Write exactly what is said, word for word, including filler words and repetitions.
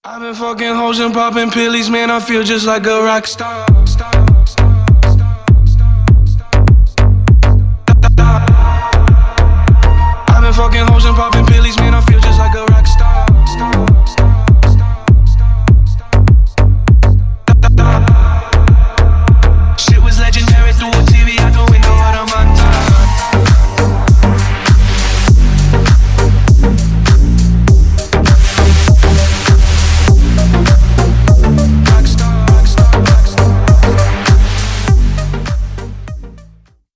I've been fucking hoes and popping pillies, man, I feel just like a rock star.